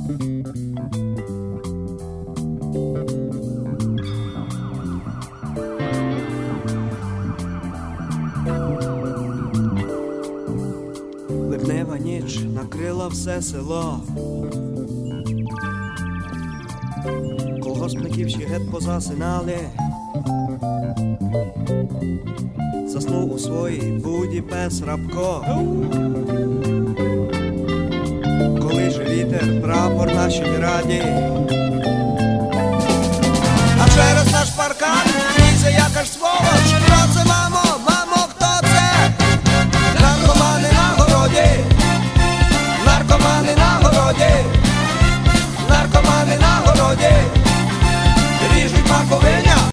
Липнева ніч накрила все село. Колгоспників ще геть позасинали. Заснув у своїй буді пес Рабко. Коли же вітер прапор нашій раді, а через наш паркан лізе якась